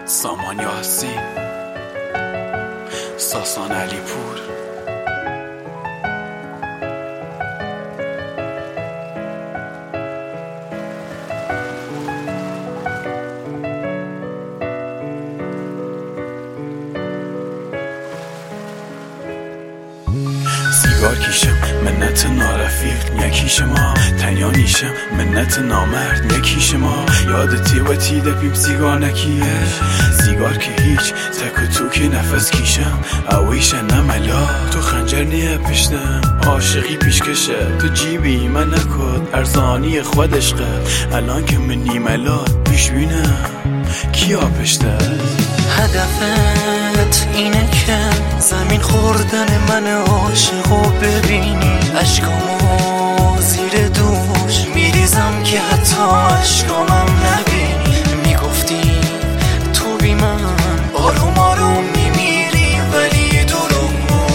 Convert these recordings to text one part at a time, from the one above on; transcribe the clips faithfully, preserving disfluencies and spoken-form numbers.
سامان یاسین، ساسان علیپور. سیگار کیشم منت نارفیق یکیش ما، تنیا نیشم منت نامرد یکیش ما. یادتی و تی دپیم سیگار نکیه، سیگار که هیچ تک و تو که نفس کیشم اویش نملا. تو خنجر نیه پشتم عاشقی پیشکشه، تو جیبی من نکد ارزانی خودشقه. الان که من نیملات پیش بینم کیا پشته. هدفت اینه که زمین خوردن من عاشقو ببینی، اشکامو زیر دوش میریزم که حتی اشکامم نبینی. میگفتی تو بی من آروم آروم میمیری ولی دروغ.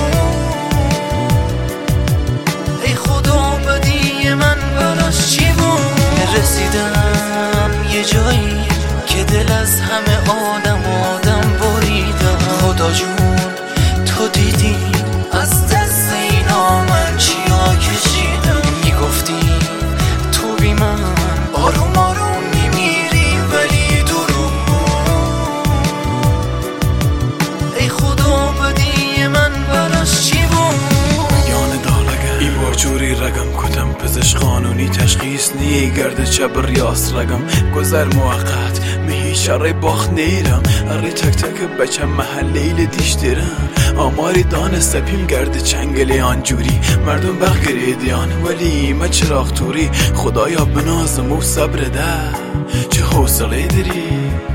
ای خدا بدی من براش چی بود؟ رسیدم یه جایی که دل از همه آدم آدم بریدم. خدا جون تو دیدی از دست اینا من چیا کشیدم. میگفتی تو بی من آروم آروم میمیری ولی دروغ. ای خدا بدی من براش چی بود؟ یان دالگه ای با جوری رگم کتم پزش قانونی تشخیص نیه گرده چب ریاست رگم گذر موقت مهی شرای باخت نیرم. اری تک تک بچم محلیل دیش دیرم آماری دانسته پیم گرده چنگلی آنجوری. مردم بخ گریدیان ولی ما چراغ توری. خدایا بنازم و صبر ده چه حوصله داری.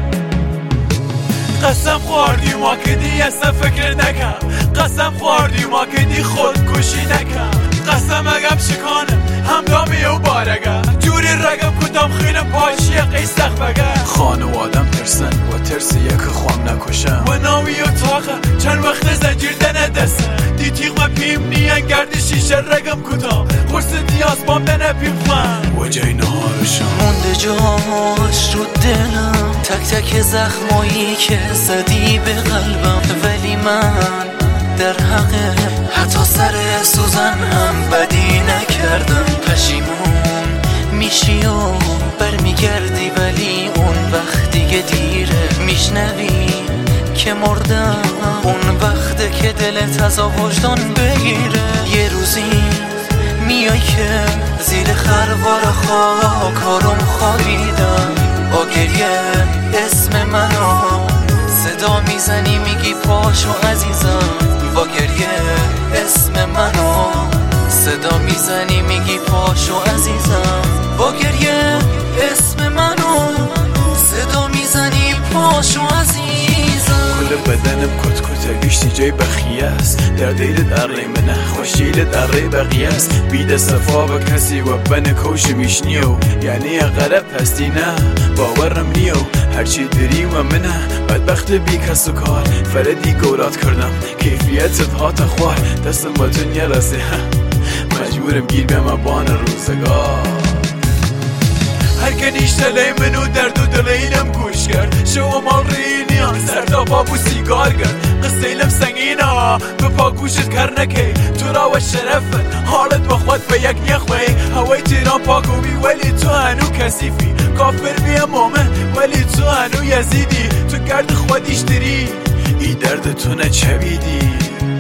قسم خوردی ما کدی اصلا فکر نکم، قسم خوردی ما کدی خودکشی نکم. قسم اگم شکانم همدامی و بارگم جوری رگم کدام خیلی پاشی قیستخ بگم. خانوادم ترسن و ترس یک خوام نکشم و ناوی و تاقم چند وقت زنجیر دنه دستم. دی تیغ ما پیم نیان گرد شیشه رگم کدام قرص دیاز بام دنه پیم خم و جای نهارشم مونده جاش رو دلم تک تک زخمایی که زدی به قلبم. ولی من در حقه حتی سر سوزن هم بدی نکردم. پشیمون میشی و برمیگردی ولی اون وقت دیگه دیره. میشنوی که مردم اون وقته که دلت از وجدان بگیره. یه روزی میای که زیر خروار خاک آروم خوابیدم. با گریه اسم منو صدا میزنی میگی پاشو عزیزم. با گریه اسم منو صدا میزنی میگی پاشو عزیزم. با گریه اسم منو صدا میزنی پاشو عزیزم. کل بدنم کت کته بیشتی جای بخیه است. در دیل در ری منه خوشیل در ری بقیه است. بیده صفا با کسی و بن کوش میشنیو یعنی غرب هستی نه باورم نیو. هرچی دری و منه بدبخت بی کس و کار فردی گورات کردم کیفیت هات خوار. دستم با تو نرسه مجبورم گیر بیم بان روزگار. هر که نیشتله منو درد و دلیلم گوش کرد. شو مال رینیان سردا بابو سیگار کرد. قصیلم سنگینا به پا گوشت کر نکی. تو را و شرفت حالت با خود به یک نیخوی. هوای تیران پاکو بی ولی تو هنو کسیفی. کافر بی مومن ولی تو هنو یزیدی. تو گرد خودیش دری ای درد تو نچویدی.